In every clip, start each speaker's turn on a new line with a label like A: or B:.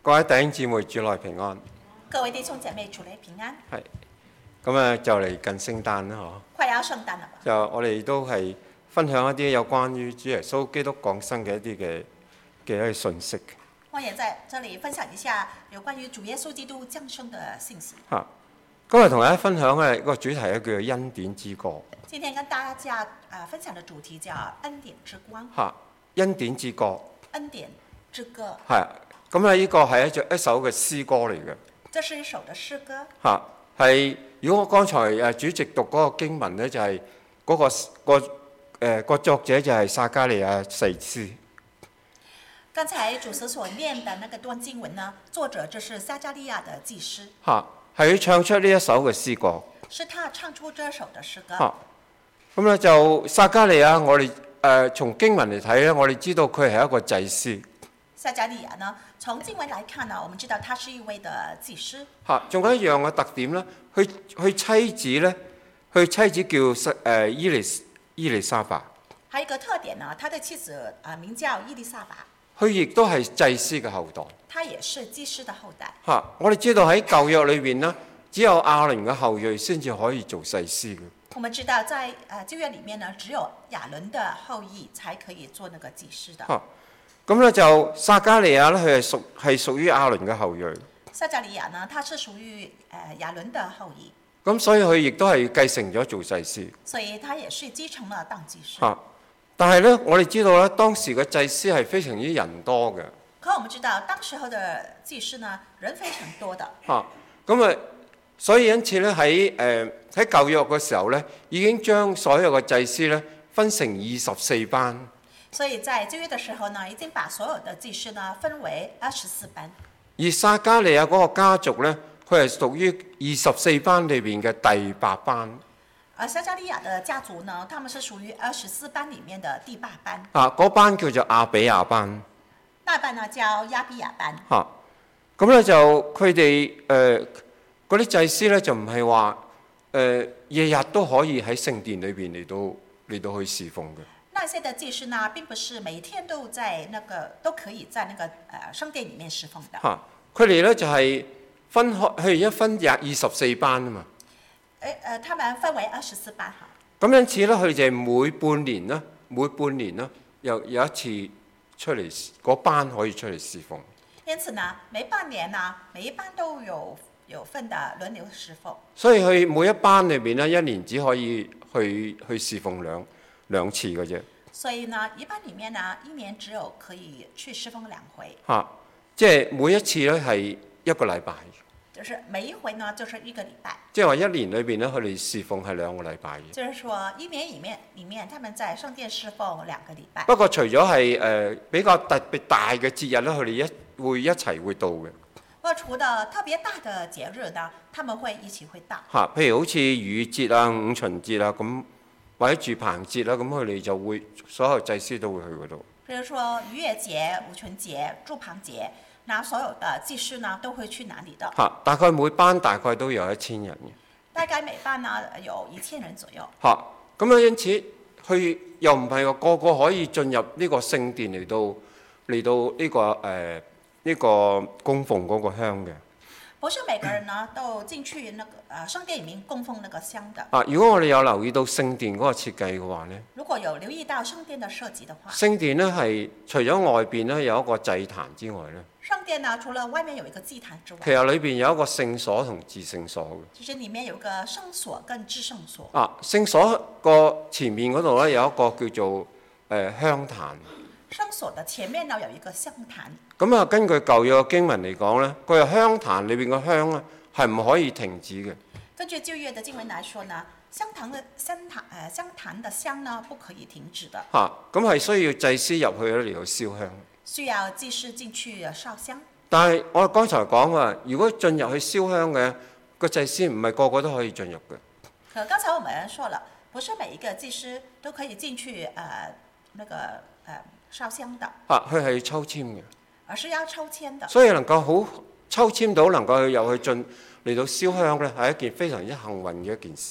A: 各位弟兄姊妹，主內平安。
B: 各位弟兄姐妹，主內平安。
A: 係，咁啊就嚟近聖誕啦，嗬。
B: 快要聖誕啦。
A: 就我哋都係分享一啲有關於主耶穌基督降生嘅一啲嘅信息。
B: 我也在這裡分享一下有關於主耶穌基督降生的信息。
A: 嚇，今日同大家分享嘅個主題咧叫做恩典之歌。
B: 今天跟大家分享的主題叫恩典之光。
A: 嚇，恩典之歌。
B: 恩典之歌。
A: 係，咁咧呢個係一首嘅詩歌嚟嘅。
B: 這是一首的詩歌。
A: 嚇，係如果我剛才主席讀嗰個經文咧，就係嗰個作者就係撒迦利亞祭司。
B: 剛才主持所念的那個段經文呢，作者就是撒迦利亞的祭司。
A: 嚇，係佢唱出呢一首嘅詩歌。
B: 是他唱出這首的詩歌。
A: 嚇，咁咧就撒迦利亞，我哋從經文嚟睇咧，我哋知道佢係一個祭司。
B: 撒迦利亞呢，從經文來看呢，我們知道他是一位的祭司。
A: 嚇，仲有一樣嘅特點咧，佢妻子咧，佢妻子叫伊麗莎白。
B: 還有一個特點呢，他的妻子名叫伊麗莎白。
A: 佢亦都係祭司嘅後代。
B: 他也是祭司的後代。
A: 嚇，我哋知道喺舊約裏邊呢，只有亞倫嘅後裔先至可以做祭司嘅。
B: 我們知道在舊約裡面呢，只有亞倫的後裔才可以做那個祭司的。
A: 嚇，咁咧就撒迦利亞咧，佢係屬於亞倫嘅後裔。
B: 撒迦利亞呢，他是屬於亞倫的後裔。
A: 咁所以佢亦都係繼承咗做祭司。
B: 所以他也是繼承了當祭司。
A: 嚇，但係咧，我哋知道咧，當時嘅祭司係非常之人多嘅。
B: 可我們知道，當時候的祭司呢，人非常多的。
A: 嚇，咁啊，所以因此咧喺舊約嘅時候咧，已經將所有嘅祭司咧分成24班。
B: 所以在舊約的時候呢，已經把所有的祭司呢分為24班。而
A: 撒迦利亞嗰個家族咧，佢係屬於24班裏邊嘅第8班。
B: 而撒迦利亞的家族呢，他們是屬於24班裡面的第8班。
A: 嗰班叫做亞比亞班。
B: 那班呢叫亞比亞班。
A: 咁咧就佢哋嗰啲祭司咧就唔係話日日都可以喺聖殿裏邊嚟到去侍奉嘅。
B: 那些的祭司呢，並不是每天都可以在那個聖殿裡面侍奉的。
A: 佢哋咧就係分開，佢哋一分24班啊嘛。
B: 他們分為24班哈。
A: 咁因此咧，佢哋就係每半年啦，有一次出嚟嗰班可以出嚟侍奉。
B: 因此呢，每半年呢，每一班都有份的輪流侍奉。
A: 所以佢每一班裏邊咧，一年只可以去侍奉兩次嘅啫。
B: 所以呢，一班裡面呢，一年只有可以去侍奉2回。
A: 即係每一次咧係1個禮拜。
B: 就是每一回呢，就是1個禮拜。
A: 即係話一年裏邊咧，佢哋侍奉係2個禮拜嘅。
B: 就是說，一年裡面，他們在聖殿侍奉2個禮拜。
A: 不過除咗係比較特別大嘅節日咧，佢哋會一齊會到嘅。
B: 不過除了特別大的節日呢，他們會一起會到。
A: 譬如好似逾節啊、五旬節啊咁，或者住棚節啦，咁佢哋就會所有祭司都會去嗰度。
B: 譬如說逾越節、五旬節、住棚節，那所有的祭司呢都會去哪裡的？
A: 大概每班大概都有1000人嘅。
B: 大概每班呢有1000人左右。
A: 咁啊，因此佢又唔係話個個可以進入呢個聖殿嚟到呢個供奉嗰個香嘅。
B: 不是每個人呢都進去那個聖殿裡面供奉那個香的。
A: 如果我哋有留意到聖殿嗰個設計嘅話呢，
B: 如果有留意到聖殿的設計的話，
A: 聖殿呢係除咗外邊呢有一個祭壇之外呢，
B: 聖殿呢除了外面有一個祭壇之外，
A: 其實裏邊有一個聖所同至聖所嘅。
B: 其實裡面有個聖所跟至聖所。
A: 聖所個前面嗰度呢有一個叫做香壇。
B: 聖所的前面呢有一個香壇。
A: 咁啊，根據舊約嘅經文嚟講咧，佢係香壇裏邊嘅香咧係唔可以停止嘅。
B: 根據舊約的經文來說呢，香壇的香呢不可以停止的。
A: 咁係需要祭司入去咧嚟到燒香。
B: 需要祭司進去燒香。
A: 但係我剛才講話，如果進入去燒香嘅個祭司唔係個個都可以進入嘅。
B: 可剛才我們說了，不是每一個祭司都可以進去燒香的。
A: 佢係抽籤嘅。
B: 而是要抽籤的。
A: 所以能夠好抽籤到能夠入去嚟到燒香咧，係一件非常之幸運嘅一件事。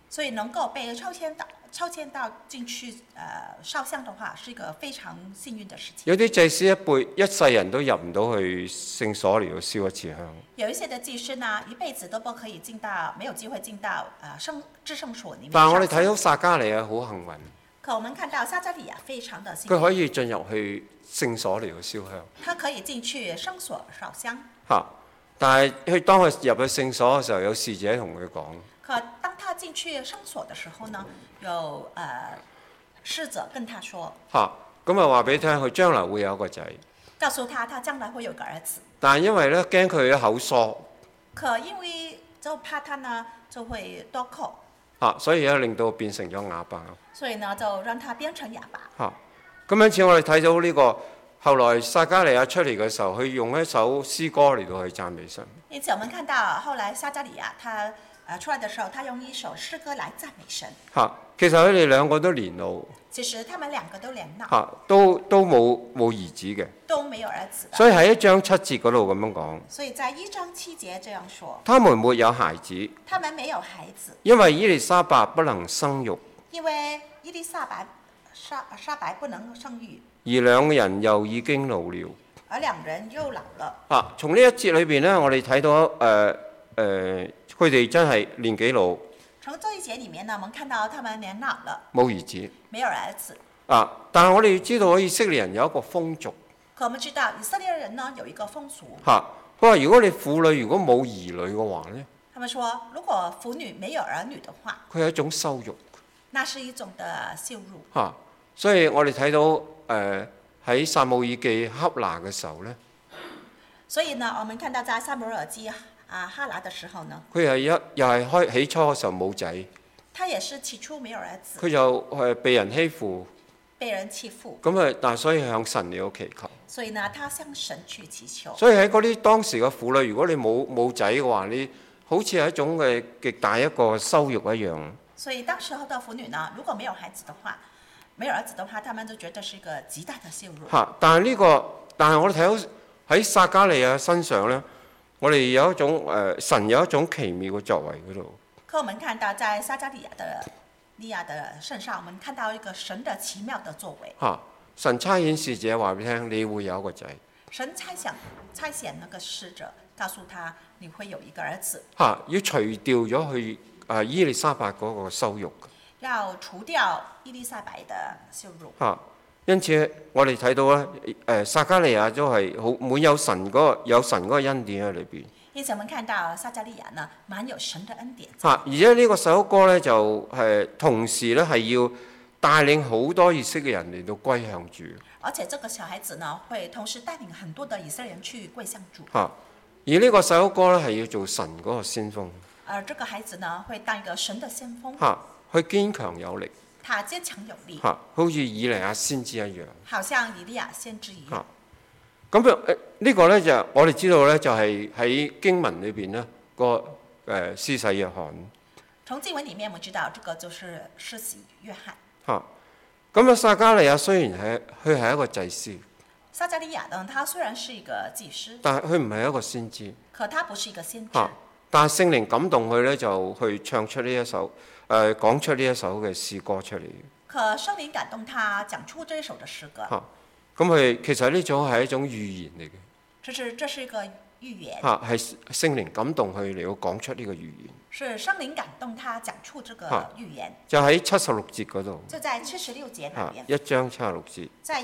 B: 所以能夠被抽籤到進去燒香的話，是一個非常幸運的事情。
A: 有啲祭司一世人都入唔到去聖所嚟到燒一次香。
B: 有一些的祭司呢，一輩子都不可以進到，沒有機會進到至聖所裡面。
A: 但係我哋睇到撒迦利亞好幸運，
B: 可我們看到撒迦利亞非常的幸運，
A: 佢可以進入去聖所嚟到燒香。
B: 他可以進去聖所燒香。
A: 但係當佢入去聖所嘅時候，有使者同佢講。
B: 可當他進去聖所的時候呢，有使者跟他說。
A: 咁啊話俾你聽，佢將來會有一個仔。
B: 告訴他將來會有個兒子。
A: 但係因為咧驚佢口疏。
B: 可因為就怕他呢就會多口。
A: 所以咧令到變成咗啞巴。
B: 所以呢就讓他變成啞巴。
A: 咁因此我哋睇到呢個後來撒迦利亞出嚟嘅時候，佢用一首詩歌嚟到去讚美神。
B: 因此我們看到後來撒迦利亞他出來的時候，他用一首詩歌來讚美神。
A: 其實佢哋兩個都年老。
B: 其實他們兩個都年老。
A: 都冇兒子嘅。
B: 都沒有兒子。
A: 所以喺1章7節嗰度咁樣講。
B: 所以在1章7節這樣說。
A: 他們沒有孩子。
B: 他們沒有孩子。
A: 因為伊麗莎白不能生育。
B: 因為伊麗莎白不能生育。
A: 而兩人又已經老了。
B: 而兩人又老了。
A: 從呢一節裏邊呢，我哋睇到佢哋真係年紀老。
B: 從這一節裡面呢，我們看到他們年老了，
A: 冇兒子，
B: 沒有兒子。
A: 但係我哋要知道，以色列人有一個風俗。
B: 可我們知道以色列人呢有一個風俗。
A: 佢話：如果你婦女如果冇兒女嘅話呢，
B: 他們說，如果婦女沒有兒女的話，
A: 佢係一種羞辱。
B: 那是一種的羞辱。
A: 所以我哋睇到喺撒母耳記哈拿嘅時候呢，
B: 所以呢，我們看到在撒母耳記哈拿的時候呢，
A: 佢係又係起初嘅時候冇仔，
B: 他也是起初沒有兒子，
A: 佢就被人欺負，
B: 被人欺負，
A: 但係所以向神嚟到祈求，
B: 所以呢，他向神去祈求。
A: 所以喺嗰啲當時嘅婦女，如果你冇仔嘅話，你好似係一種嘅極大一個羞辱一樣。
B: 所以當時候的婦女呢，如果沒有孩子的話，沒有兒子的話，他們就覺得是一個極大的羞辱。
A: 但係我哋睇到喺撒迦利亞身上呢，我哋有一種神有一種奇妙嘅作為嗰度。
B: 可我們看到在撒迦利亞的身上，我們看到一個神的奇妙的作為。
A: 神差遣使者話俾你聽，你會有一個仔。
B: 神差遣那個使者，告訴他你會有一個兒子。
A: 要除掉咗去伊麗莎白嗰個羞辱。
B: 要除掉伊麗莎白的羞辱。
A: 因此我哋睇到咧，撒迦利亞都係好滿有神嗰個恩典喺裏邊。
B: 因此我們看到撒迦利亞呢，滿有神的恩典。
A: 而且呢個首歌咧就同時咧係要帶領好多以色列人嚟到歸向主。
B: 而且這個小孩子呢，會同時帶領很多的以色列人去歸向主。
A: 而呢個首歌咧係要做神嗰個先鋒。
B: 而這個孩子呢，會當一個神的先鋒。
A: 佢堅強有力。
B: 他堅強有力。
A: 好似以利亞先知一樣。
B: 好像以利亞先知一樣。
A: 咁呢個咧就我哋知道咧，就係喺經文裏邊呢個施洗約翰。
B: 從經文裡面我們知道，這個就是施洗約翰。
A: 咁撒迦利亞雖然佢係一個祭司。
B: 撒迦利亞呢，他雖然是一個祭司，
A: 但係佢唔係一個先知。
B: 可他不是一個先知。
A: 但係聖靈感動佢咧，就去唱出呢一首講出呢一首嘅詩歌出嚟。
B: 可聖靈感動他講出這一首嘅詩歌。
A: 咁佢其實呢種係一種預言嚟嘅。
B: 這是一個預言。
A: 係聖靈感動佢嚟到講出呢個預言。
B: 是聖靈感動他講出這個預言。
A: 就喺76節嗰度。
B: 就在76節那邊。
A: 1章76節。
B: 在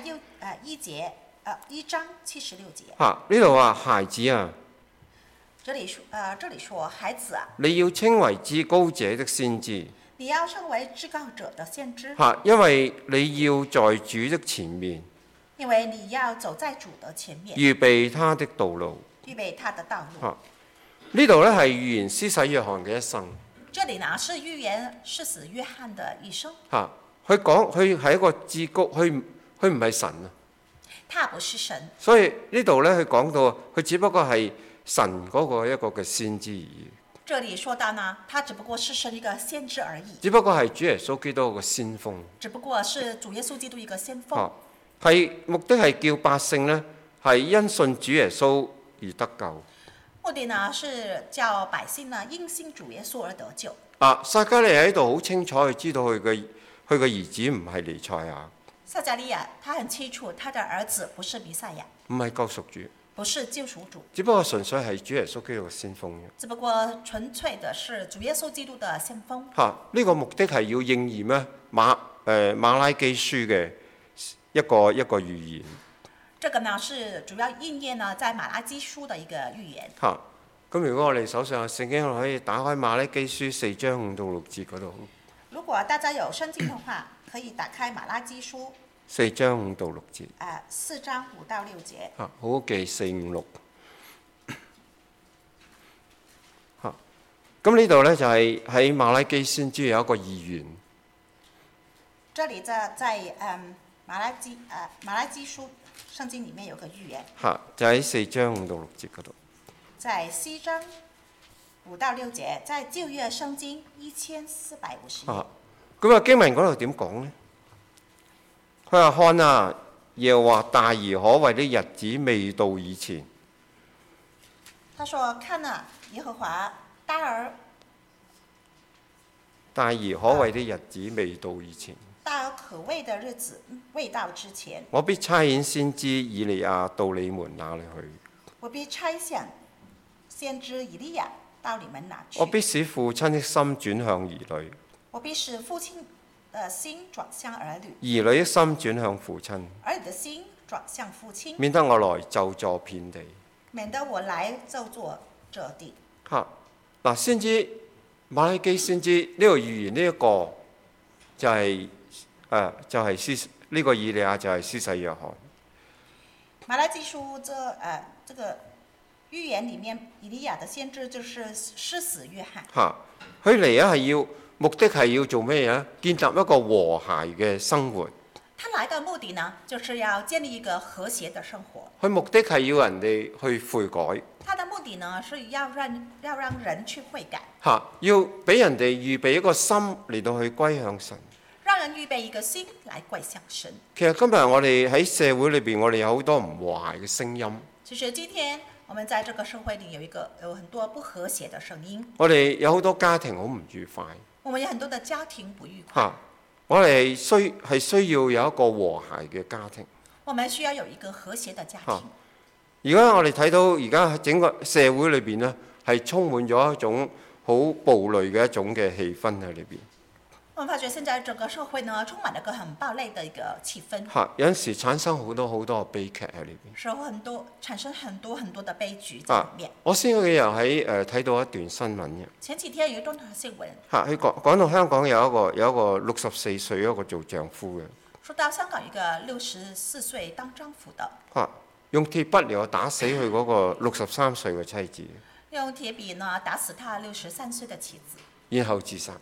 B: 1章76節。
A: 呢度話孩子啊。
B: 這裡說孩子啊。
A: 你要稱為至高者的先知。
B: 你要稱為至高者的先知。
A: 因為你要在主的前面。
B: 因為你要走在主的前面。
A: 預備他的道路。
B: 預備他的道路。
A: 呢度咧係預言施洗約翰嘅一生。
B: 這裡呢是預言施洗約翰的一生。
A: 佢講佢係一個至高，佢唔係神啊。
B: 他不是神。所
A: 以呢度咧佢講到佢只不過係神嗰個一個嘅先知而已。
B: 這裡說到呢，他只不過是神一個先知而已。
A: 只不過係主耶穌基督個先鋒。
B: 只不過是主耶穌基督一個先鋒。
A: 係目的係叫百姓呢係因信主耶穌而得救。
B: 目的呢是叫百姓呢因信主耶穌而得救。
A: 撒迦利喺度好清楚，佢知道佢嘅兒子唔係彌賽亞，
B: 撒迦利亞他很清楚，他的兒子不是彌賽亞，
A: 唔係救贖主，
B: 不是救贖主，
A: 只不過純粹係主耶穌基督嘅先鋒。
B: 只不過純粹的是主耶穌基督的先鋒。
A: 呢個目的係要應驗咧馬拉基書嘅一個預言。
B: 這個呢是主要應驗呢在馬拉基書的一個預言。
A: 咁如果我哋手上有聖經，我可以打開馬拉基書4章5到6節嗰度。
B: 如果大家有聖經的話，可以打開馬拉基書
A: 4章5到6節。
B: 4章5到6節。
A: 好好記4、5、6。咁呢度呢，就係喺馬拉基先知有一個預言。
B: 這裡在馬拉基書聖經裡面有個預言。
A: 就喺4章5到6節嗰度。
B: 在4章5到6節，在舊約聖經1450頁。
A: 咁經文嗰度點講呢？佢話：看啊，耶和華大而可畏的日子未到以前。
B: 他說：看啊，耶和華大而
A: 可畏的日子未到以前。
B: 大而可畏的日子未到之前，
A: 我必差遣先知以利亞到你們那裡去。
B: 我必差遣先知以利亞到你們那去。
A: 我必使父親的心轉向兒女。
B: 我必使父親的心轉向兒女。
A: 兒女的心轉向父親。
B: 兒女的心轉向父親。
A: 免得我來咒詛遍地。
B: 免得我來咒詛這地。
A: 先知馬拉基先知呢個預言呢一個就係呢個以利亞就係施洗約翰。
B: 馬拉基書這個預言裡面，以利亞的先知就是施洗約翰。
A: 佢嚟係目的係要做咩嘢？建立一個和諧嘅生活。
B: 他來的目的呢，就是要建立一個和諧的生活。
A: 佢目的係要人哋去悔改。
B: 他的目的呢，是要讓人去悔改。
A: 要俾人哋預備一個心嚟到去歸向神。
B: 讓人預備一個心來歸向神。
A: 其實今日我哋喺社會裏邊，我哋有好多唔和諧嘅聲音。
B: 其實今天我們在這個社會裡有很多不和諧的聲音。
A: 我哋有好多家庭好唔愉快。
B: 我們有很多的家庭不愉快。
A: 我哋需要有一個和諧嘅家庭。
B: 我們需要有一個和諧的家庭。
A: 而家我哋睇到而家整個社會裏邊呢，係充滿咗一種好暴戾嘅一種嘅氣氛喺裏邊。
B: 我們發覺現在整個社會呢，充滿了個很暴戾的一個氣氛。
A: 有陣時產生好多悲劇喺裏邊。
B: 產生很多的悲劇在裡面。
A: 我先幾日喺睇到一段新聞嘅。
B: 前幾天有一段新聞。
A: 佢講到香港有一個64歲一個做丈夫嘅。
B: 說到香港一個64歲當丈夫的。
A: 用鐵筆嚟打死佢嗰個63歲嘅妻子。
B: 用鐵筆呢打死他63歲的妻子。
A: 然後自殺。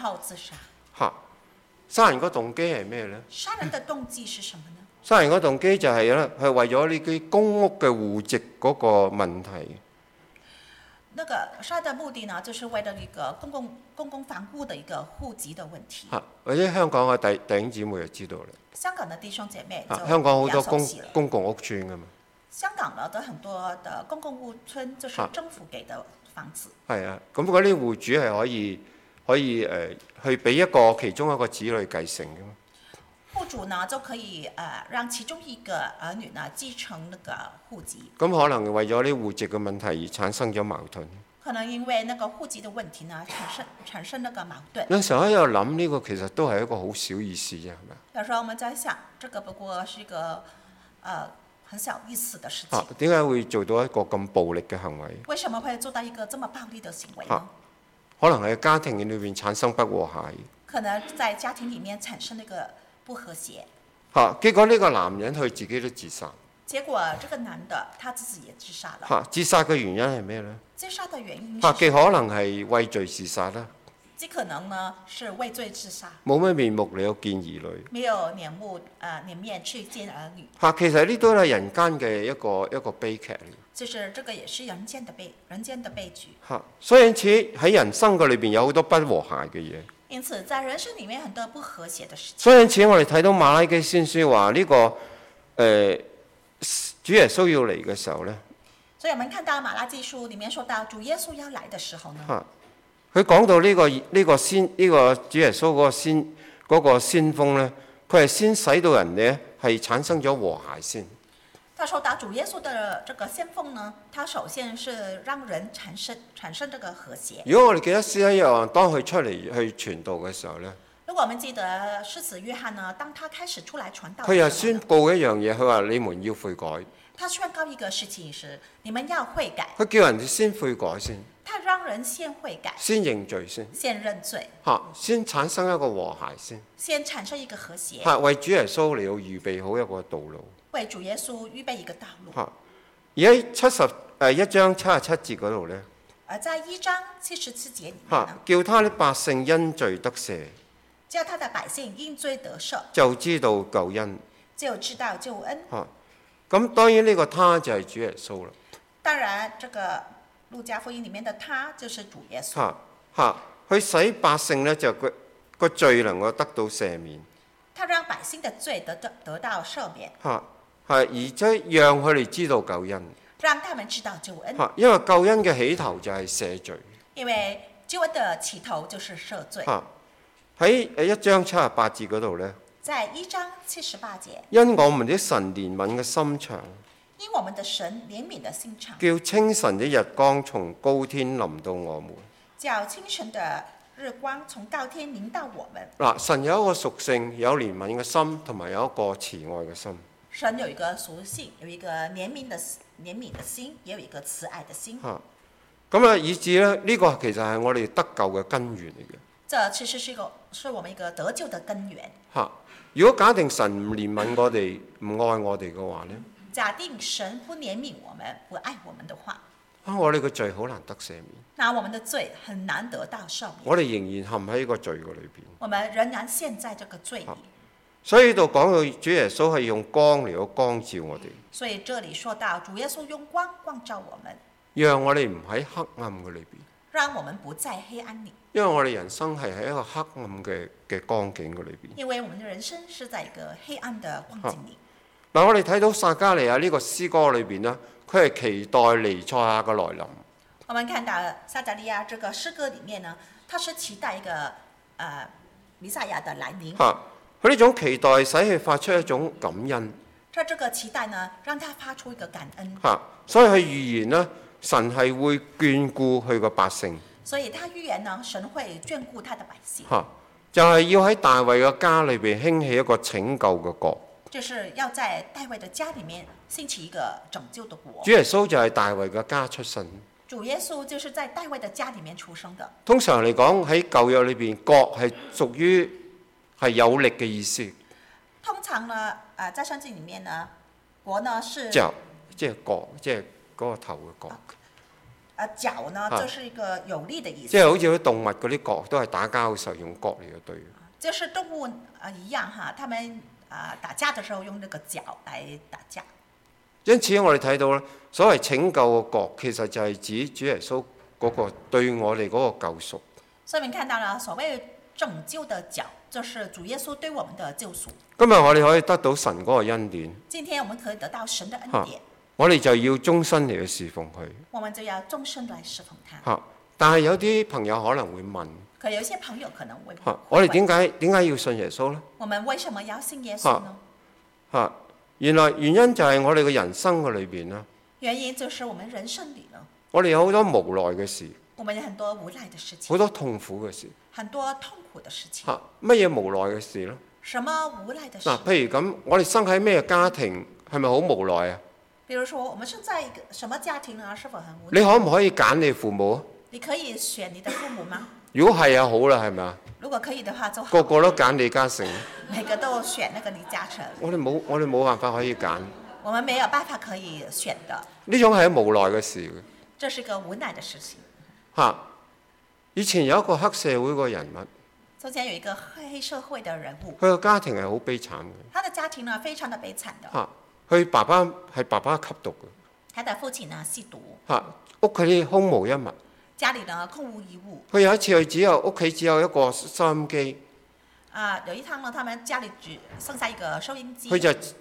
A: 殺人個動機係咩呢？
B: 殺人的動機是什麼呢？
A: 殺人個動機就係係為咗呢啲公屋嘅戶籍嗰個問題。
B: 那個殺人的目的呢，就是為了一個公共房屋的一個戶籍的問題。
A: 或者香港嘅弟兄姊妹就知道啦。
B: 香港的弟兄姐妹
A: 香港好多公共屋邨噶嘛。香
B: 港的很多的公共屋邨就是政府給的房子。
A: 係啊，咁嗰啲戶主係可以去俾其中一個子女繼承嘅嘛。
B: 戶主呢就可以讓其中一個兒女呢繼承那個戶籍。
A: 咁可能為咗啲戶籍嘅問題而產生咗矛盾。
B: 可能因為那個戶籍的問題呢產生那個矛盾。
A: 有時候喺度諗呢個其實都係一個好小意思啫，係咪？
B: 有時候我們在想，這個不過是一個很小意思的事情。
A: 點解會做到一個咁暴力嘅行為？
B: 為什麼會做到一個這麼暴力的行為呢？
A: 可能喺家庭裏面產生不和諧。
B: 可能在家庭裡面產生那個不和諧。
A: 結果呢個男人佢自己都自殺。
B: 結果這個男的他自己也自殺了。
A: 自殺嘅原因係咩呢？
B: 自殺的原因
A: 既可能係畏罪自殺啦。
B: 極可能呢是畏罪自殺。
A: 冇咩面目嚟到見兒女。
B: 沒有臉面去見兒女。
A: 其實呢都係人間嘅一個悲劇嚟。
B: 就是這個也是人間的悲劇。
A: 所以因此喺人生嘅裏邊有好多不和諧嘅嘢。
B: 因此在人生裡面很多不和諧的事情。
A: 所以因此我哋睇到馬拉基先書話呢個主耶穌要嚟嘅時候呢，
B: 所以我們看到馬拉基書裡面說到主耶穌要來的時候呢，
A: 佢講到呢個主耶穌嗰個先鋒呢，佢係先使到人呢係產生咗和諧先。
B: 他說到主耶穌的這個先鋒呢，他首先是讓人產生這個和諧。
A: 如果我哋記得施洗約翰當佢出嚟去傳道嘅時候呢，
B: 如果我們記得施洗約翰呢，當他開始出來傳道，
A: 佢又宣告一樣嘢，佢話你們要悔改。
B: 他宣告一個事情是你們要悔改。
A: 佢叫人哋先悔改先，
B: 他讓人先悔改，
A: 先認罪先，
B: 先認罪，
A: 先產生一個和諧先，
B: 先產生一個和諧，
A: 為主耶穌嚟到預備好一個道路。
B: 為主耶穌預備一個道路。
A: 而喺1章77節嗰度呢，
B: 在1章77節裡面呢，
A: 叫他的百姓因罪得赦，
B: 叫他的百姓因罪得赦，
A: 就知道救恩，
B: 就知道救恩。
A: 咁當然呢個他就係主耶穌啦。
B: 當然，這個路加福音裡面的他就是主耶穌。
A: 去使百姓呢，就個罪能夠得到赦免。
B: 他讓百姓的罪得到赦免。
A: 而且讓佢哋知道救恩，
B: 讓他們知道救恩。
A: 因為救恩嘅起頭就係赦罪。
B: 因為救恩的起頭就是赦罪。
A: 喺1章78節嗰度呢，
B: 在1章78節，
A: 因我們的神憐憫嘅心腸，
B: 因我們的神憐憫的心腸，
A: 叫清晨的日光從高天臨到我們，
B: 叫清晨的日光從高天臨到我們。
A: 嗱，神有一個屬性，有憐憫嘅心，同埋有一個慈愛嘅心。
B: 神有一個屬性，有一個憐憫的心，也有一個慈愛的心。
A: 咁以致呢，呢個其實係我哋得救嘅根源嚟嘅。
B: 這其實是我們一個得救的根源。
A: 如果假定神唔憐憫我哋，唔愛我哋嘅話呢，
B: 假定神不憐憫我們，不愛我們的話，
A: 我哋嘅罪好難得赦免。
B: 那我們的罪很難得到赦免。
A: 我哋仍然陷喺個罪嘅裏邊。
B: 我們仍然陷在這個罪裏。
A: 所以呢度講到主耶穌係用光嚟到光照我哋。
B: 所以這裡說到主耶穌用光光照我們，
A: 讓我哋唔喺黑暗嘅裏邊。
B: 讓我們不在黑暗裡。
A: 因為我哋人生係喺一個黑暗嘅光景嘅裏邊。
B: 因為我們的人生是在一個黑暗的光景裡。
A: 嗱，我哋睇到撒迦利亞呢個詩歌裏邊呢，佢係期待彌賽亞嘅來臨。
B: 我們看到撒迦利亞這個詩歌裡面呢，他是期待一個彌賽亞的來臨。
A: 佢呢種期待使佢發出一種感恩。
B: 這個期待呢，讓他發出一個感恩。
A: 所以佢預言呢，神係會眷顧佢個百姓。
B: 所以他預言呢，神會眷顧他的百姓。
A: 就係要喺大衛嘅家裏邊興起一個拯救嘅國。
B: 就是要在大衛的家裡面興起一個拯救的國。
A: 主耶穌就係大衛嘅家出身。
B: 主耶穌就是在大衛的家裡面出生的。
A: 通常嚟講喺舊約裏邊，國係屬於係有力嘅意思。
B: 通常呢，在聖經裡面呢，國呢是
A: 即係角，即係嗰個頭嘅角。
B: 角呢，就是一個有力的意思。
A: 即係好似啲動物嗰啲角，都係打交嘅時候用角嚟去對。
B: 就是動物一樣哈，他們打架的時候用那個角來打架。
A: 因此我哋睇到咧，所謂拯救嘅國，其實就係指主耶穌嗰個對我哋嗰個救贖。
B: 所以你看到了所謂拯救的角，就是主耶穌對我們的救贖。
A: 今日我哋可以得到神嗰個恩典。
B: 今天我們可以得到神的恩典。
A: 我哋就要終身嚟去侍奉佢。
B: 我們就要終身來侍奉他。
A: 但係有啲朋友可能會問，
B: 可有些朋友可能會
A: 我哋點解要信耶穌呢？
B: 我們為什麼要信耶穌呢？
A: 原因就係我哋嘅人生嘅裏邊啦。
B: 原因就是我們人生裡呢，
A: 我哋有好多無奈嘅事。
B: 我們有很多無奈的事情。
A: 好多痛苦嘅事。
B: 很多痛苦的事情。
A: 乜嘢無奈嘅事呢？
B: 什麼無奈的事？
A: 譬如咁，我哋生喺咩家庭，係咪好無奈啊？
B: 比如說，我們生在一個什麼家庭呢？是否很無奈？
A: 你可唔可以揀你父母啊？
B: 你可以選你的父母嗎？
A: 如果係啊，好啦，係咪啊？
B: 如果可以的話就好。
A: 個個都揀李嘉誠。
B: 每個都選那個李嘉誠。
A: 我哋冇辦法可以揀。
B: 我們沒有辦法可以選的。
A: 呢種係無奈嘅事嘅。
B: 這是一個無奈的事情。
A: 以前有一個黑社會個人物。
B: 從前有一個黑社會的人物。
A: 佢個家庭係好悲慘嘅。
B: 他的家庭呢，非常的悲慘的。
A: 佢爸爸係爸爸吸毒嘅。
B: 他的父親呢吸毒。
A: 屋企空無一物。
B: 家裡呢空無一物。
A: 佢有一次屋企只有一個收音機。
B: 有一趟呢，他們家裡只剩下一個收音機。
A: 佢就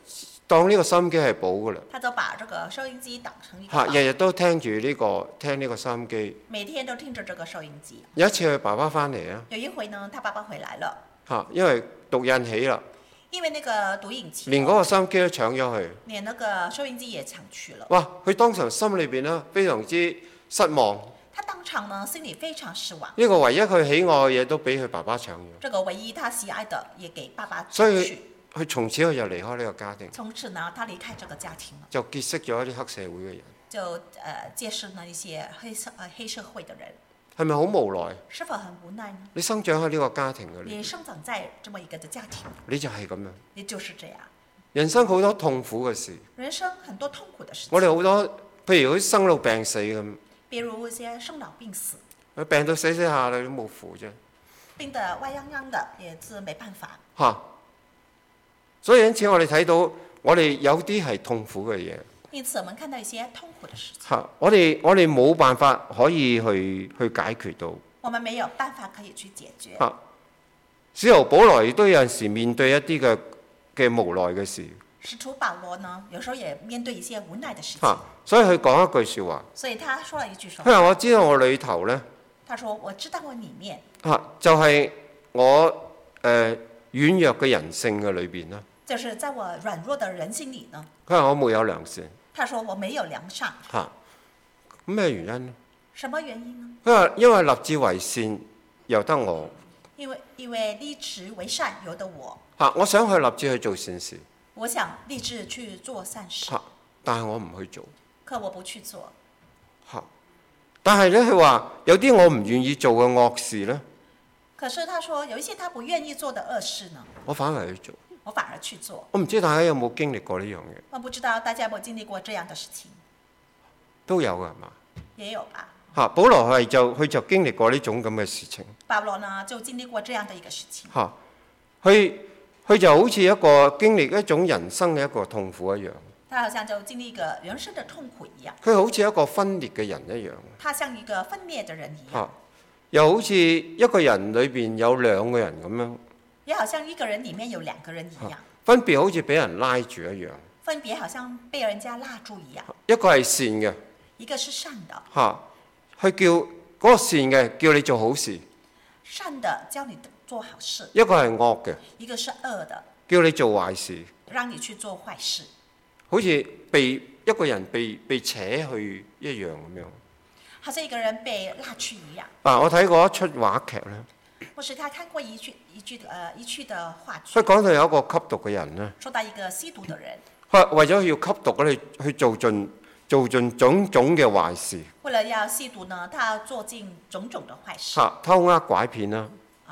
A: 當呢個收音機係寶噶啦，
B: 他就把這個收音機當成一個
A: 嚇，
B: 寶，
A: 日日都聽住聽呢個收音機。
B: 每天都聽着這個收音機。
A: 有一次佢爸爸翻嚟啊，
B: 有一回呢，他爸爸回來了，
A: 嚇，因為毒癮起啦，
B: 因為那個毒癮期，
A: 連嗰個收音機都搶咗去。
B: 連那個收音機也搶去了。
A: 哇！佢當場心裏邊咧非常之失望，
B: 他當場呢心裡非常失望，
A: 呢個唯一佢喜愛嘅嘢都俾佢爸爸搶咗，
B: 這個唯一他喜愛的也給爸爸
A: 所以
B: 搶去。
A: 佢從此佢就離開呢個家庭，
B: 從此呢，他離開這個家庭了，
A: 就結識咗一啲黑社會嘅人，
B: 就結識了一些黑社會的人，
A: 係咪好無奈？
B: 是否很無奈呢？
A: 你生長喺呢個家庭嘅裏，
B: 你生長在這麼一個的家庭，
A: 你就係咁樣。
B: 也就是這樣。
A: 人生好多痛苦嘅事，
B: 人生很多痛苦的事情，
A: 我哋好多，譬如好似生老病死咁，
B: 比如一些生老病死，
A: 佢病到死下你都冇符啫，
B: 病得歪秧秧的，也是沒辦法。
A: 嚇。所以因此我哋睇到，我哋有啲係痛苦嘅嘢。
B: 因此，我們看到一些痛苦的事情，
A: 嚇！我哋冇辦法可以去解決到。
B: 我們沒有辦法可以去解決。
A: 嚇！使徒保羅亦都有陣時面對一啲嘅無奈嘅事。
B: 使徒保羅呢，有時候也面對一些無奈的事情。
A: 嚇！所以佢講一句説話。
B: 所以他說了一句說
A: 佢話：
B: 話。
A: 我知道我裏頭呢，
B: 他說：我知道我裡面
A: 嚇就係我軟弱嘅人性嘅裏邊啦。
B: 就是在我軟弱的人心裡呢。
A: 佢話我沒有良善。
B: 他說我沒有良善。
A: 嚇！咁咩原因呢？
B: 什麼原因呢？
A: 佢話因為立志為善由得我。
B: 因為立志為善由得我。
A: 嚇！我想去立志去做善事。
B: 我想立志去做善事。
A: 嚇！但係我唔去做。
B: 可我不去做。
A: 嚇！但係咧，佢話有啲我唔願意做嘅惡事咧。
B: 可是他說有一些他不願意做的惡事呢，
A: 我反而去做。
B: 我反而去做。
A: 我唔知大家有冇經歷過呢樣嘢？
B: 我不知道大家有冇經歷過這樣的事情？
A: 都有㗎係嘛？
B: 也有吧。
A: 嚇！保羅佢就經歷過呢種咁嘅事情。
B: 保羅呢就經歷過這樣的一個事情。
A: 嚇！佢就好似一個經歷一種人生嘅一個痛苦一樣。
B: 他好像就經歷一個人生的痛苦一樣。
A: 佢好似一個分裂嘅人一樣。
B: 他像一個分裂的人一樣。
A: 嚇！又好似一個人裏邊有兩個人咁樣。
B: 也好像一個人裡面有兩個人一樣。
A: 分別好似俾人拉住一樣。
B: 分別好像被人家拉住一樣。
A: 一個係善嘅。
B: 一個是善的。
A: 嚇！佢叫嗰個善嘅叫你做好事。
B: 善的教你做好事。
A: 一個係惡嘅。
B: 一個是惡的。
A: 叫你做壞事。
B: 讓你去做壞事。
A: 好似一個人被扯去一樣咁樣。
B: 好像一個人被拉去一樣。
A: 我睇過一出話劇咧。
B: 我是他看過一出的話劇。
A: 佢講到有一個吸毒嘅人咧。
B: 說到一個吸毒嘅人。
A: 佢為咗要吸毒去做盡種種嘅壞事。
B: 為了要吸毒呢，他要做盡種種的壞事。
A: 偷呃拐騙啦。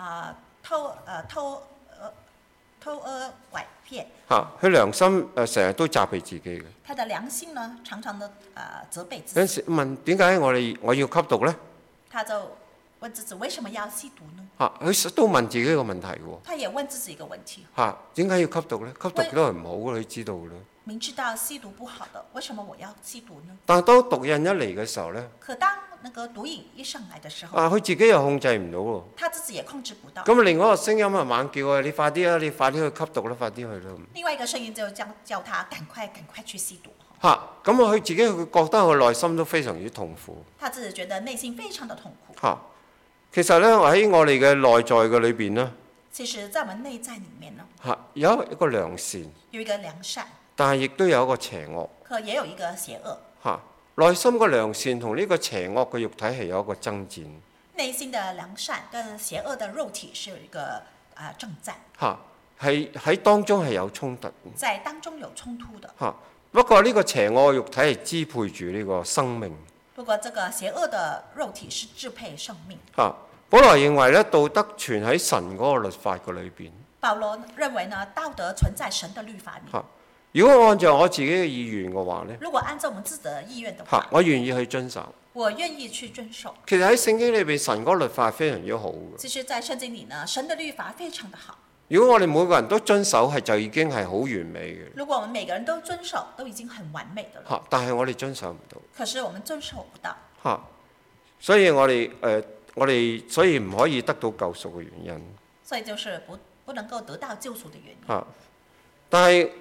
B: 偷呃拐騙。
A: 佢良心成日都責備自己嘅。
B: 他的良心呢，常常的責備自己。
A: 有時問點解我要吸毒呢？
B: 他就問自己為什麼要吸毒呢？
A: 佢都問自己一個問題喎。
B: 他也問自己一個問題。
A: 點解要吸毒呢？吸毒都係唔好嘅，你知道嘅啦。
B: 明知道吸毒不好的，為什麼我要吸毒呢？
A: 但係當毒癮一嚟嘅時候呢，
B: 可當那個毒癮一上來的時候，
A: 佢自己又控制唔到喎。
B: 他自己也控制不到。
A: 咁另外一個聲音啊猛叫啊，你快啲啊，你快啲去吸毒啦，快啲去啦。
B: 另外一個聲音就叫他趕快去吸毒。
A: 咁佢自己佢覺得佢內心都非常之痛苦。
B: 他自己覺得內心非常的痛苦。
A: 其實呢，喺我哋嘅內在嘅裏邊呢，
B: 其實在我們內在裡面呢，
A: 有一個良善，
B: 有一個良善，
A: 但係亦都有一個邪惡。
B: 可也有一個邪惡。
A: 內心嘅良善同呢個邪惡嘅肉體係有一個爭戰。
B: 內心的良善跟邪惡的肉體是有一個爭戰。
A: 係喺當中係有衝突。
B: 在當中有衝突的。
A: 不過呢個邪惡嘅肉體係支配住呢個生命。
B: 不過這個邪惡的肉體是支配生命。
A: 保羅認為咧，道德存喺神嗰個律法嘅裏邊。
B: 保羅認為呢，道德存在神的律法裡。
A: 如果按照我自己嘅意願嘅話呢，
B: 如果按照我們自己的意願的話，
A: 我願意去遵守。
B: 我願意去遵守。
A: 其實喺聖經裏邊，神嗰個律法係非常之好嘅。
B: 其實，在聖經裡呢，神的律法非常的好。
A: 如果我哋每個人都遵守，就已經係好完美嘅。
B: 如果我們每個人都遵守，都已經很完美的了。
A: 但係我哋遵守唔到。
B: 可是我們遵守不到。
A: 所以我哋唔可以得到救贖嘅原因。
B: 所以就是不能夠得到救贖的原因。
A: 但係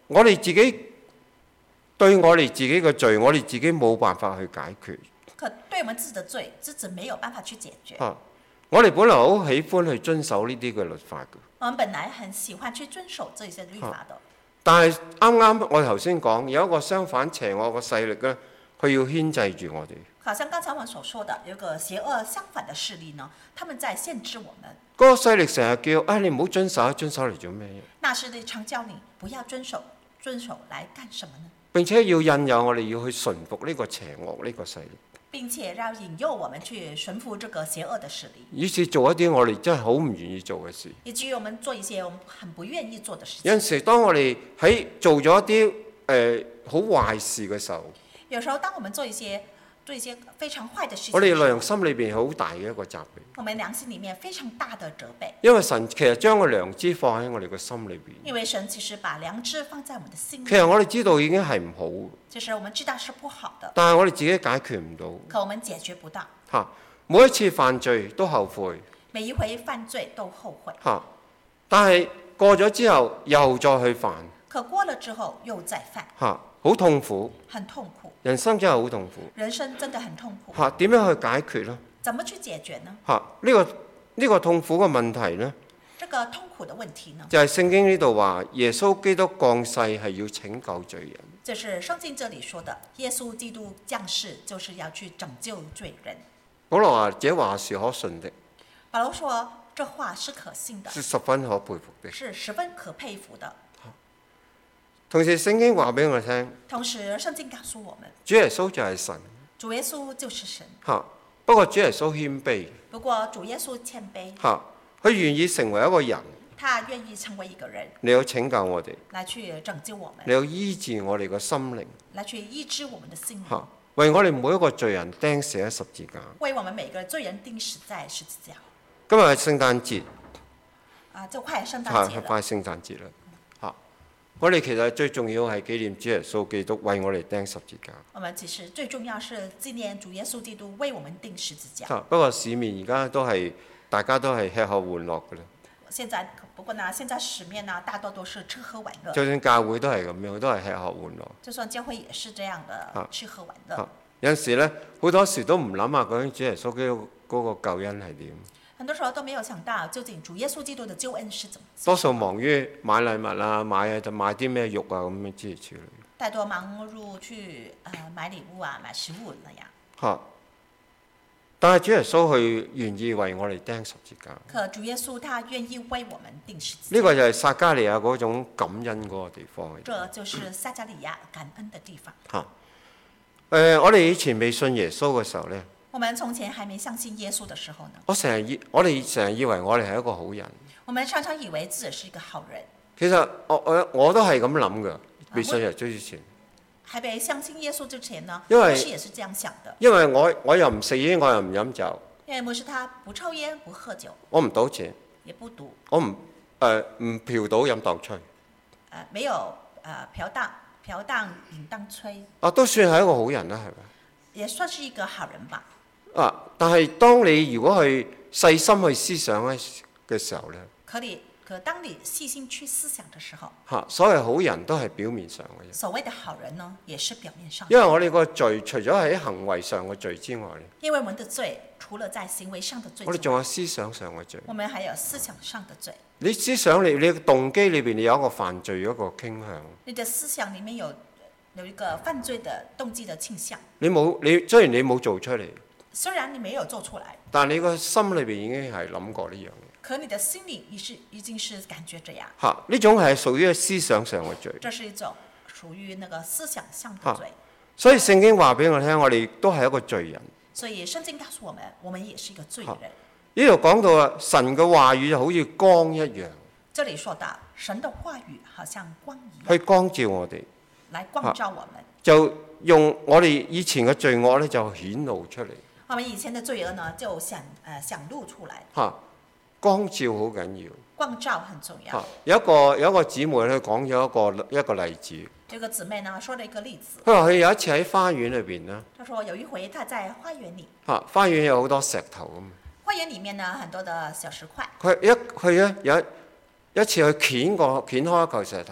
A: 我哋自己對我哋自己嘅罪，我哋自己冇辦法去解決。
B: 可對我們自己的罪，自己沒有辦法去解決。
A: 我哋本來好喜歡去遵守呢啲嘅律法嘅。
B: 我們本來很喜歡去遵守這些律法的。
A: 但係啱啱我頭先講有一個相反邪惡嘅勢力咧，佢要牽制住我哋。
B: 好像剛才我們所說的，有個邪惡相反的勢力呢，他們在限制我們。
A: 嗰個勢力成日叫你唔好遵守，遵守嚟做咩？
B: 那勢力常叫你不要遵守，遵守來幹什麼呢？
A: 並且要引誘我哋要去順服呢個邪惡呢個勢力。
B: 並且要引誘我們去順服這個邪惡的勢力，
A: 於是做一啲我哋真係好唔願意做嘅事。
B: 以至於我們做一些我們很不願意做的事情。
A: 有陣時，當我哋喺做咗一啲好壞事嘅時候，
B: 有時候當我們做一些非常壞的事情，
A: 我哋良心裏邊好大嘅一個責備。
B: 我們良心裡面非常大的責備。
A: 因為神其實將個良知放喺我哋個心裏邊。
B: 因為神其實把良知放在我們的心裡。
A: 其實我哋知道已經係唔好。
B: 其實我們知道是不好的。
A: 但係我哋自己解決唔到。
B: 可我們解決不到。
A: 每一次犯罪都後悔。
B: 每一回犯罪都後悔。
A: 但係過咗之後又再去犯。
B: 可過了之後又再犯。
A: 好痛苦。
B: 很痛苦。
A: 人生真係好痛苦。
B: 人生真的很痛苦。
A: 點樣去解決呢？
B: 怎麼去解決呢？
A: 呢個痛苦嘅問題呢？
B: 這個痛苦的問題呢？
A: 就係聖經呢度話，耶穌基督降世係要拯救罪人。
B: 就是聖經這裡說的，耶穌基督降世就是要去拯救罪人。
A: 保羅話：這話是可信的。
B: 保羅說：這話是可信的，
A: 是十分可佩服的，
B: 是十分可佩服的。
A: 同時聖經話俾我聽，
B: 同時聖經告訴我們，
A: 主耶穌就係神。
B: 主耶穌就是神。
A: 不過主耶穌謙卑。
B: 不過主耶穌謙卑。
A: 佢願意成為一個人。
B: 他願意成為一個人。
A: 你要拯救我哋。
B: 來去拯救我們。
A: 你要醫治我哋個心靈。
B: 來去醫治我們的心靈。
A: 為我哋每一個罪人釘死喺十字架。
B: 為我們每個罪人釘死在十字架。
A: 今日係聖誕節。
B: 就快聖誕節了。
A: 快聖誕節啦。我哋其實最重要係紀念主耶穌基督為我哋釘十字架。
B: 我們其實最重要是紀念主耶穌基督為我們釘十字架。
A: 不過市面而家大家都係吃喝玩樂㗎啦。
B: 不過呢，現在市面呢，大多都是吃喝玩樂。
A: 就算教會都係咁樣，都係吃喝玩樂。
B: 就算教會也是這樣的，吃喝玩樂。
A: 有陣時咧，好多時都唔諗下究竟主耶穌基督嗰個救恩係點。
B: 很多時候都沒有想到究竟主耶穌基督的救恩是怎麼。
A: 多數忙於買禮物啊，買啲咩肉啊咁樣之類。
B: 太多忙碌去買禮物啊，買食物那樣。
A: 但係主耶穌佢願意為我哋釘十字架。
B: 可主耶穌他願意為我們釘十字架。
A: 呢個就係撒迦利亞嗰種感恩嗰個地方。
B: 這就是撒迦利亞感恩的地方。
A: 我哋以前未信耶穌嘅時候咧。
B: 我們從前還沒相信耶穌的時候呢？
A: 我哋成日以為我哋係一個好人。
B: 我們常常以為自己是一個好人。
A: 其實我都係咁諗㗎，未信耶穌之前。
B: 還沒相信耶穌之前呢？
A: 因為
B: 牧師也是這樣想的。
A: 因為我又唔食煙，我又唔飲酒。
B: 因為牧師他不抽煙不喝酒。
A: 我唔賭錢。
B: 也不賭。
A: 我唔嫖賭飲蕩吹。
B: 沒有嫖蕩飲蕩吹。
A: 都算係一個好人啦，係咪？
B: 也算是一個好人吧。
A: 但係當你如果去細心去思想嘅時候咧，
B: 可當你細心去思想的時候，
A: 所謂好人都係表面上嘅。
B: 所謂的好人呢，也是表面上。
A: 因為我哋個罪除咗喺行為上嘅罪之外咧，
B: 因為我們的罪除了在行為上的罪之外，
A: 我哋仲有思想上嘅罪。
B: 我們還有思想上的罪。
A: 你思想你嘅動機裏邊，你有一個犯罪一個傾向。
B: 你的思想裡面有一個犯罪的動機的傾向。
A: 雖然你冇做出嚟。
B: 雖然你沒有做出來，
A: 但你個心裏邊已經係諗過呢樣嘢。
B: 可你的心裡已經是感覺這樣。
A: 呢種係屬於思想上嘅罪。
B: 這是一種屬於那個思想上的罪。
A: 所以聖經話俾我聽，我哋都係一個罪人。
B: 所以聖經告訴我們，我們也是一個罪人。
A: 呢度講到神嘅話語就好似光一樣。
B: 這裡說到神的話語好像光一樣，
A: 去光照我哋，
B: 來光照我們。
A: 就用我哋以前嘅罪惡咧，就顯露出嚟。
B: 我們以前的罪惡呢，就顯露出來。
A: 光照好緊要。
B: 光照很重要。
A: 有一個姊妹咧講咗一個例子。
B: 有個姊妹呢說了一個例子。
A: 佢話佢有一次喺花園裏邊咧。
B: 她說有一回她在花園裡。
A: 花園有好多石頭咁。
B: 花園裡面呢很多的小石塊。
A: 佢有一次去掀開一嚿石頭。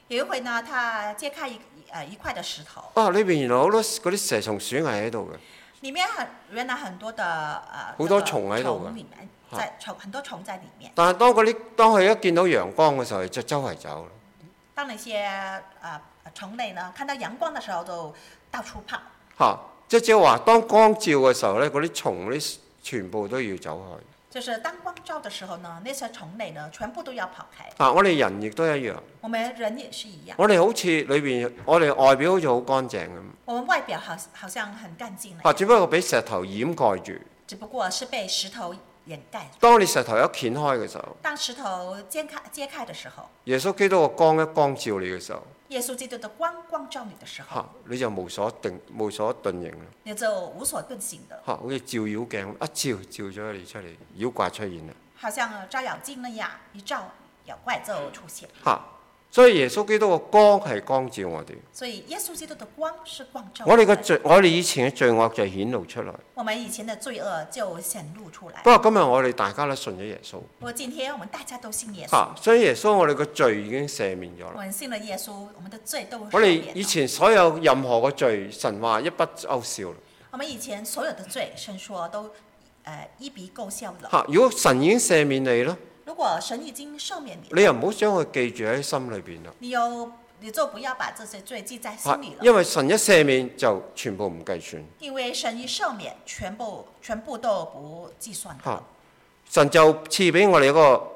B: 有一回呢，他揭開一塊的石頭，
A: 裏邊原來好多嗰啲蛇蟲鼠蟻喺度嘅，
B: 裡面原來很多的
A: 好多蟲喺度嘅
B: 裡面很多蟲在裡面。
A: 但係當佢一見到陽光嘅時候，就周圍走啦。
B: 當那些蟲類呢，看到陽光的時候就到處跑。
A: 即係話，當光照嘅時候咧，嗰啲蟲啲全部都要走開。
B: 就是當光照的時候呢，那些蟲類呢，全部都要跑開。
A: 我哋人亦都一樣。
B: 我們人也是一樣。
A: 我哋好似裏邊，我哋外表好似好乾淨咁。
B: 我們外表好像很乾淨。
A: 只不過俾石頭掩蓋住。
B: 只不過是被石頭掩蓋。
A: 當你石頭一掀開嘅時候，
B: 當石頭揭開的時候，
A: 耶穌基督個光一光照你嘅時候，
B: 耶穌基督的光照你的時候，
A: 你就無所遁形啦。
B: 你就無所遁形的。
A: 好似照妖鏡一照咗你出嚟，妖怪出現啦。
B: 好像照妖鏡那樣，一照妖怪就出現。
A: 所以耶穌基督個光係光照我哋。
B: 所以耶穌基督的光是光照
A: 我哋以前嘅罪惡就顯露出來。
B: 我們以前的罪惡就顯露出來。
A: 不過今日我哋大家都信咗耶穌。
B: 不過今天我們大家都信耶穌。
A: 所以耶穌我哋嘅罪已經赦免咗啦。
B: 我們信了耶穌，我們的罪都赦免了。
A: 我哋以前所有任何嘅罪，神話一筆勾銷啦。
B: 我們以前所有的罪，神說都一筆勾銷了。
A: 如果神已經赦免你啦。
B: 如果神已經赦免你，
A: 你又唔好將佢記住喺心裏邊啦。
B: 你就不要把這些罪記在心裏了。
A: 因為神一赦免就全部唔計算。
B: 因為神一赦免，全部都不計算。
A: 神就賜俾我哋一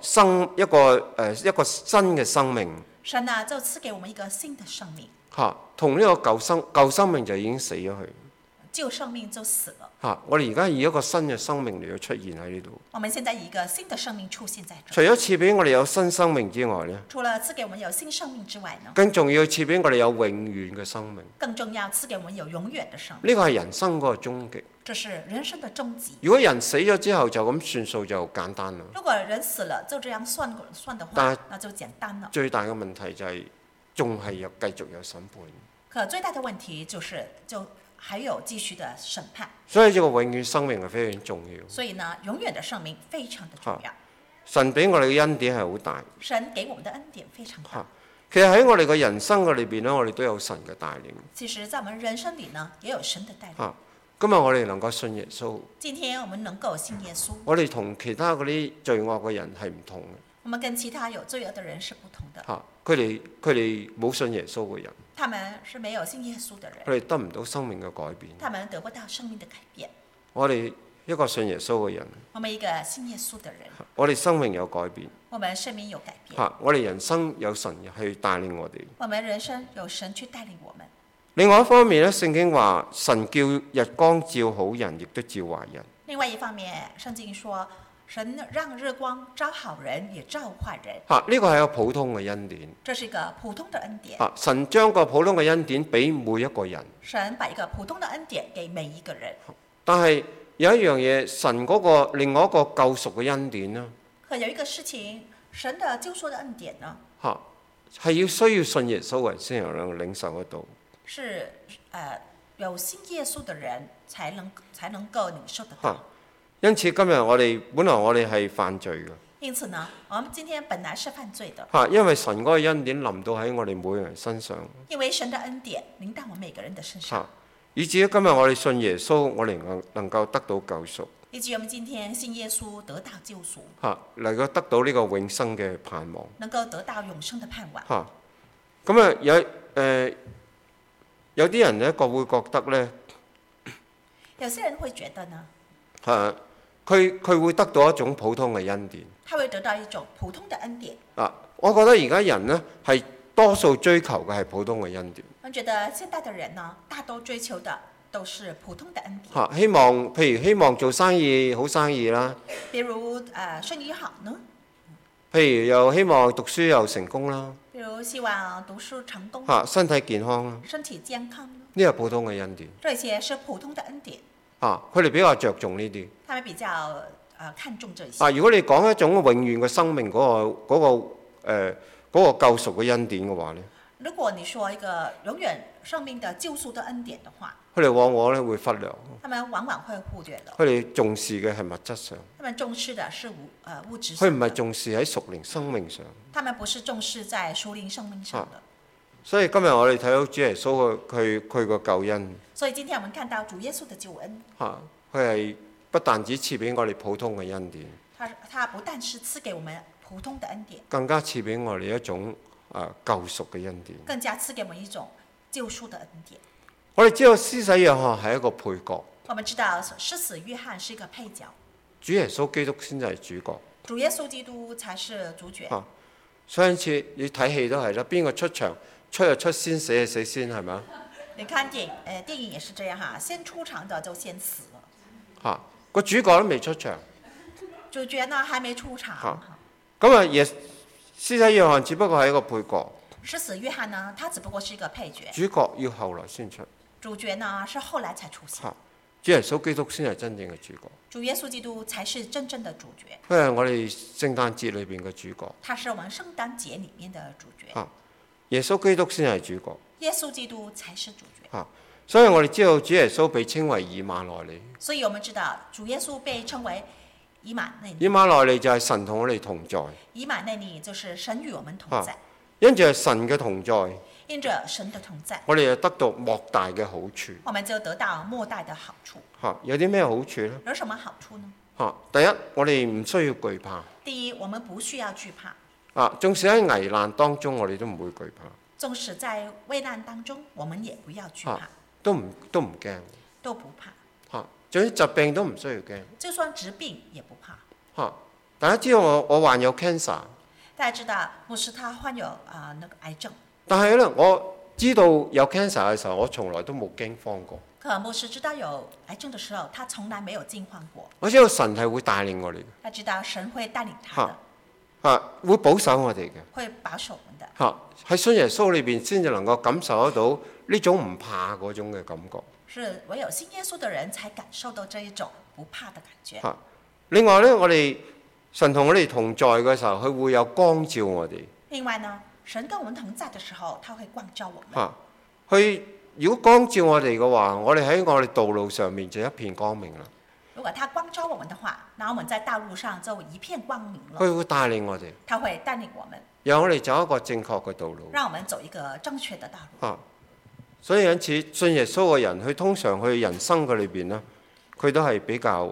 A: 個新嘅生命。
B: 神啊，就賜給我們一個新的生命。
A: 同呢個舊生命就已經死咗去。
B: 舊生命就死了。
A: 我哋而家以一個新嘅生命嚟到出現喺呢度。
B: 我們現在以一個新的生命出現在這。
A: 除咗賜俾我哋有新生命之外呢，
B: 除了賜給我們有新生命之外呢，
A: 更重要賜俾我哋有永遠嘅生命。
B: 更重要賜給我們有永遠的生命。
A: 呢個係人生嗰個終極。
B: 這是人生的終極。
A: 如果人死咗之後就咁算數就簡單啦。
B: 如果人死了就這樣算的話，那就簡單了。
A: 最大嘅問題就係仲係繼續有審判。
B: 可最大的問題就是還有繼續的審判。
A: 所以呢個永遠生命係非常重要。
B: 所以呢，永遠的生命非常的重要。
A: 神俾我哋嘅恩典係好大。
B: 神給我們的恩典非常大。
A: 其實喺我哋嘅人生嘅裏邊呢，我哋都有神嘅帶領。
B: 其實在我們人生裏呢，也有神的帶領。
A: 今日我哋能夠信耶穌。
B: 今天我們能夠信耶穌。
A: 我哋同其他嗰啲罪惡嘅人係唔同嘅。
B: 我們跟其他有罪惡的人是不同的。
A: 佢哋冇信耶穌嘅人。
B: 他們是沒有信耶穌的人。
A: 佢哋得唔到生命嘅改變。
B: 他們得不到生命的改變。
A: 我哋一個信耶穌嘅人。
B: 我們一個信耶穌的人。
A: 我哋生命有改變。
B: 我們生命有改變。
A: 我哋人生有神去帶領我哋。
B: 我們人生有神去帶領我們。
A: 另外一方面咧，聖經話神叫日光照好人，亦都照壞人。
B: 另外一方面，聖經說神讓日光照好人，也照壞人。
A: 呢個係一個普通嘅恩典。
B: 這是一個普通的恩典。
A: 神將個普通嘅恩典俾每一個人。
B: 神把一個普通的恩典給每一個人。
A: 但係有一樣嘢，神嗰個另外一個救贖嘅恩典呢？
B: 可有一個事情，神的救贖的恩典呢？
A: 係需要信耶穌嘅人先能夠領受得到。
B: 是有信耶穌的人才能夠領受得到。
A: 因此今日本來我哋係犯罪嘅。
B: 因此呢，我們今天本來是犯罪的。
A: 因為神嗰個恩典臨到喺我哋每個人身上。
B: 因為神的恩典臨到我們每個人的身上。
A: 以至於今日我哋信耶穌，我哋能夠得到救贖。
B: 以至於我們今天信耶穌得到救贖。
A: 能夠得到呢個永生嘅盼望。
B: 能夠得到永生的盼望。
A: 咁有啲人咧，會覺得咧，
B: 有些人會覺得呢，
A: 佢會得到一種普通嘅恩典。
B: 他會得到一種普通的恩典。
A: 我覺得而家人呢，係多數追求嘅係普通嘅恩典。
B: 我覺得現代的人呢，大多追求的都是普通的恩典。
A: 譬如希望做生意好生意啦。
B: 比如生意好呢？
A: 譬如又希望讀書又成功啦。
B: 比如希望讀書成功。
A: 身體健康啦。
B: 身體健康呢？
A: 呢係普通嘅恩典。
B: 這些是普通的恩典。
A: 佢哋比較着重呢啲。
B: 他們比較看重這些。
A: 如果你講一種永遠嘅生命嗰個救贖嘅恩典嘅話呢，
B: 如果你說一個永遠生命的救贖的恩典的話，
A: 佢哋往往咧會忽略。
B: 他們往往會忽略了。
A: 佢哋重視嘅係物質上。
B: 他們重視的是物質上。
A: 佢唔係重視喺屬靈生命上。
B: 他們不是重視在屬靈生命上的。
A: 所以今日我哋睇到主耶穌佢個救恩
B: 所以今天我們看到主耶穌的救恩，
A: 嚇，佢係不但只賜俾我哋普通嘅恩典，
B: 他不但是賜給我們普通的恩典，
A: 更加賜俾我哋一種救贖嘅恩典。
B: 更加賜給我們一種救贖的恩典。
A: 我哋知道施洗約翰係一個配角，
B: 我們知道施洗約翰是一個配角，
A: 主耶穌基督先至係主角。
B: 主耶穌基督才是主角。
A: 所以因此你睇戲都係啦，邊個出場出就出先，死就死先，係咪啊？
B: 你看電影也是這樣哈，先出場的就先死了。
A: 嚇，個主角都未出場。
B: 主角呢還沒出場。
A: 咁啊，施洗約翰只不過係一個配角。
B: 施洗約翰呢，他只不過是一個配角。
A: 主角要後來先出。
B: 主角呢是後來才出現。
A: 主耶穌基督先係真正嘅主角。
B: 主耶穌基督才是真正的主角。
A: 佢係我哋聖誕節裏邊嘅主角。
B: 他是我們聖誕節裡面的主角。
A: 耶穌基督先係主角。
B: 耶穌基督才是主角。
A: 所以我哋知道主耶穌被稱為以馬內利。
B: 所以我們知道主耶穌被稱為以馬內利。
A: 以馬內利就係神同我哋同在。
B: 以馬內利就是神與我們同在。
A: 因着神嘅同在，
B: 因着神的同在，
A: 我哋就得到莫大嘅好處。
B: 我們就得到莫大的好處。
A: 有啲咩好處呢？
B: 有什麼好處呢？
A: 第一，我哋唔需要懼怕。
B: 第一，我們不需要懼怕。
A: 縱使喺危難當中，我哋都唔會懼怕。
B: 縱使在危難當中，我們也不要懼怕。
A: 都唔驚。
B: 都不怕。
A: 就算疾病都唔需要驚。
B: 就算疾病也不怕。
A: 大家知道我患有 cancer。
B: 大家知道牧師他患有那個癌症。
A: 但係咧，我知道有 cancer 嘅時候，我從來都冇驚慌過。
B: 可牧師知道有癌症的時候，他從來沒有驚慌過。
A: 我知道神係會帶領我哋嘅。
B: 他知道神會帶領他的。
A: 會保守我哋嘅。
B: 會保守我們的。
A: 喺信耶穌裏邊先至能夠感受得到呢種唔怕嗰種嘅感覺。
B: 是唯有信耶穌的人才感受到這一種不怕的感覺。
A: 另外咧，我哋神同我哋同在嘅時候，佢會有光照我哋。
B: 另外呢，神跟我們同在的時候，他會光照我們。
A: 佢如果光照我哋嘅話，我哋喺我哋道路上面就一片光明啦。
B: 如果他光照我們的話，那我們在道路上就一片光明了。
A: 佢會帶領我哋。
B: 他會帶領我們，
A: 讓我哋走一個正確嘅道路。
B: 讓我們走一個正確的道路。
A: 所以因此信耶穌嘅人，佢通常佢人生嘅裏邊呢，佢都係比較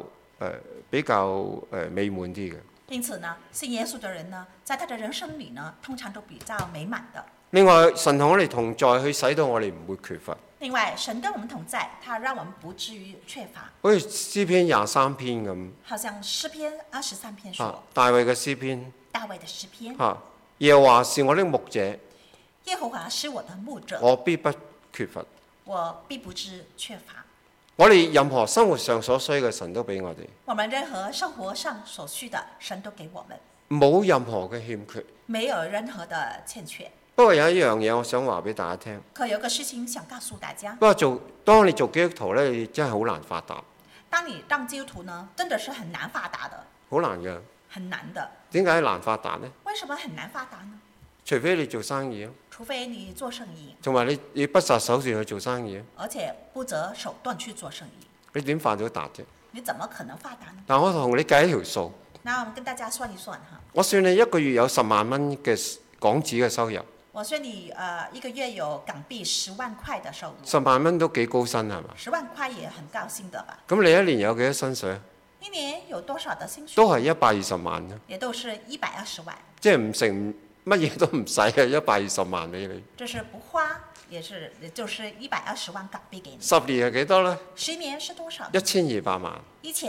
A: 美滿啲嘅。
B: 因此呢，信耶穌的人呢，在他的人生裡呢，通常都比較美滿的。
A: 另外，神同我哋同在，去使到我哋唔會缺乏。
B: 另外，神跟我們同在，他讓我們不至於缺乏。
A: 好似詩篇23篇咁。
B: 好像詩篇23篇說。
A: 大衛嘅詩篇。
B: 大衛的詩篇。
A: 耶和華是我的牧者。
B: 耶和華是我的牧者。
A: 我必不缺乏。
B: 我必不致缺乏。
A: 我哋任何生活上所需嘅，神都俾我哋。
B: 我們任何生活上所需的，神都給我們。
A: 冇任何嘅欠缺。
B: 沒有任何的欠缺。
A: 不過有一樣嘢，我想話俾大家聽。
B: 可有個事情想告訴大家。
A: 不過當你做基督徒咧，你真係好難發達。
B: 當你當基督徒呢，真的是很難發達的。
A: 好難嘅。
B: 很難的。
A: 點解難發達呢？
B: 為什麼很難發達呢？
A: 除非你做生意啊。
B: 除非你做生意。
A: 同埋你不擇手段去做生意啊。
B: 而且不擇手段去做生意。
A: 你點發到達啫？
B: 你怎麼可能發達呢？
A: 但我同你計一條數。
B: 那我們跟大家算一算哈。
A: 我算你一個月有10萬蚊嘅港紙嘅收入。
B: 我算你一個月有港幣10萬塊的收入。
A: 10萬蚊都幾高薪係嘛
B: ？10萬塊也很高興的吧？
A: 咁你一年有幾多薪水啊？
B: 一年有多少的薪水？
A: 都係120萬啫。
B: 也都是120萬。
A: 即係唔成乜嘢都唔使嘅120萬俾你。
B: 就是不花，也就是120萬港幣給你。
A: 10年係幾多呢
B: ？10年是多少
A: ？1200萬。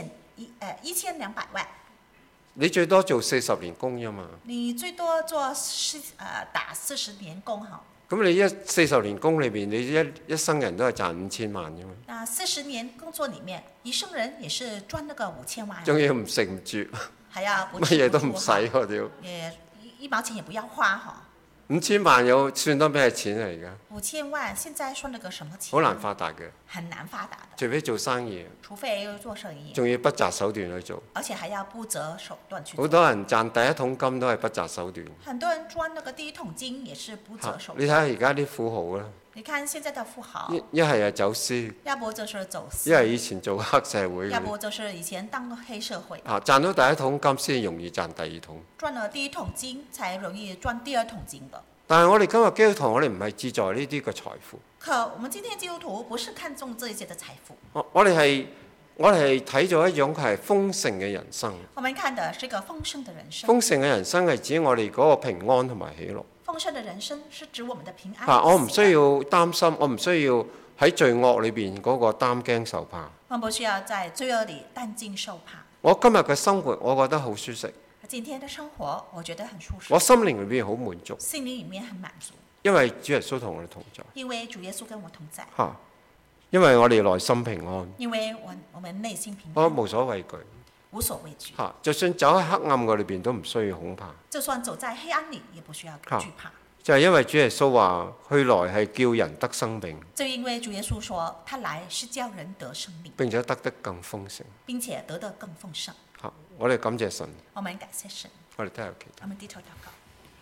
B: 1200萬。你
A: 最多做40年工啫嘛。
B: 你最多做打40年工哈。
A: 咁你40年工裏邊，你一生人都係賺5000萬啫嘛。
B: 那40年工作裡面，一生人也是賺那個5000萬。
A: 仲要唔食唔住。
B: 係啊，
A: 乜嘢都唔使喎屌。
B: 也一毛錢也不要花哈。
A: 5000萬有算得咩錢啊？而家
B: 5000萬現在算那個什麼錢？
A: 好難發達嘅。
B: 很難發達的。
A: 除非做生意。
B: 除非做生意。
A: 仲要不擇手段去做。
B: 而且還要不擇手段去做。
A: 好多人賺第一桶金都係不擇手段。
B: 很多人賺那個第一桶金也是不擇手段。
A: 你睇下而家啲富豪啦。
B: 你看現在的富豪。
A: 一係係走私。
B: 要不就是走私。
A: 一係以前做黑社會。
B: 要不就是以前當黑社會。
A: 賺到第一桶金先容易賺第二桶。
B: 賺了第一桶金才容易賺第二桶金的。
A: 但係我哋今日基督徒，我哋唔係志在呢啲嘅財富。
B: 可我們今天基督徒不是看重這一些的財富，
A: 我哋係睇咗一種係豐盛嘅人生。
B: 我們看的是一個豐盛的人生。
A: 豐盛嘅人生係指我哋嗰個平安同埋喜樂。
B: 豐盛的人生是指我們的平安。
A: 我唔需要擔心，我唔需要喺罪惡裏邊嗰個擔驚受怕。
B: 我們不需要在罪惡裏擔驚受怕。
A: 我今日嘅生活，我覺得好舒適。
B: 今天的生活，我覺得很舒適。
A: 我心靈裏邊好滿足。
B: 心靈裏面很滿足。
A: 因為主耶穌同我哋同在。
B: 因為主耶穌跟我同在。
A: 因為我哋內心平安。
B: 因為我們內心平安。
A: 我無所畏懼。
B: 無所畏懼。
A: 就算走喺黑暗嘅裏邊都唔需要恐怕。
B: 就算走在黑暗裏，也不需要懼怕。
A: 就係因為主耶穌話，去來係叫人得生命。
B: 就因為主耶穌說，他來是叫人得生命，
A: 並且得更豐盛。
B: 並且得得更豐盛。
A: 我哋感謝神。
B: 我們感謝神。
A: 我哋低頭祈禱。
B: 我們低頭禱告。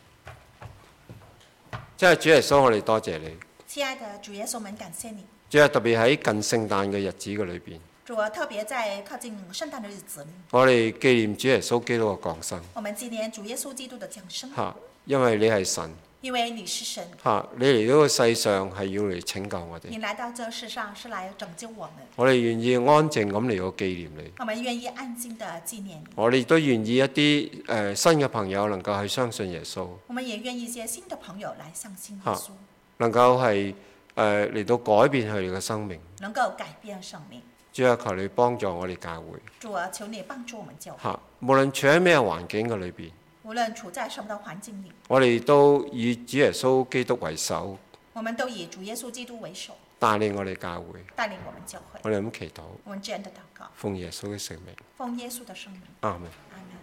A: 即係主耶穌，我哋多謝你。
B: 親愛的主耶穌，我們感謝你。
A: 主啊，特別喺近聖誕嘅日子嘅裏邊。
B: 主啊，特別在靠近聖誕的日子裏。
A: 我哋紀念主耶穌基督嘅降生。
B: 我們紀念主耶穌基督的降生。
A: 因為你係神。
B: 因為你是神。
A: 你嚟到個世上係要嚟拯救我哋。
B: 你來到這世上是來拯救我們。
A: 我哋願意安靜咁嚟到紀念你。
B: 我們願意安靜地紀念你。
A: 我哋都願意一啲新嘅朋友能夠去相信耶穌。
B: 我們也願意一些新的朋友來相信耶穌。
A: 能夠係嚟到改變佢哋嘅生命。
B: 能夠改變生命。
A: 主啊，求你幫助我哋教會。
B: 主啊，求你幫助我們教會。
A: 無論處喺咩環境嘅裏邊。
B: 無論處在什麼的環境裏，
A: 我哋都以主耶穌基督為首。
B: 我們都以主耶穌基督為首，
A: 帶領我哋教會。
B: 帶領我們教會。
A: 我哋咁祈禱。
B: 我們這樣的禱告。
A: 奉耶穌嘅聖名。
B: 奉耶穌的聖名。
A: 阿門。
B: 阿門。